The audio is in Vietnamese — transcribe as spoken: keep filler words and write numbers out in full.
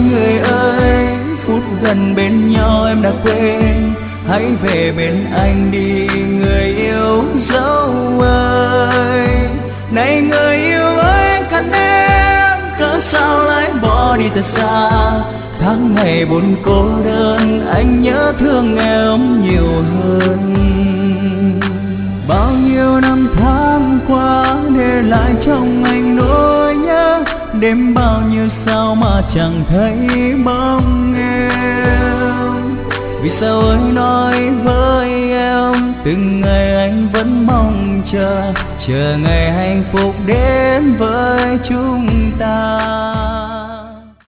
người ơi, phút gần bên nhau em đã quên, hãy về bên anh đi người yêu dấu ơi. Này người yêu ơi, anh cần em, cớ sao lại bỏ đi thật xa. Tháng ngày buồn cô đơn, anh nhớ thương em nhiều hơn. Bao nhiêu năm tháng qua để lại trong anh nỗi nhớ, đêm bao nhiêu sao mà chẳng thấy bóng em. Vì sao ơi nói với em, từng ngày anh vẫn mong chờ, chờ ngày hạnh phúc đến với chúng ta.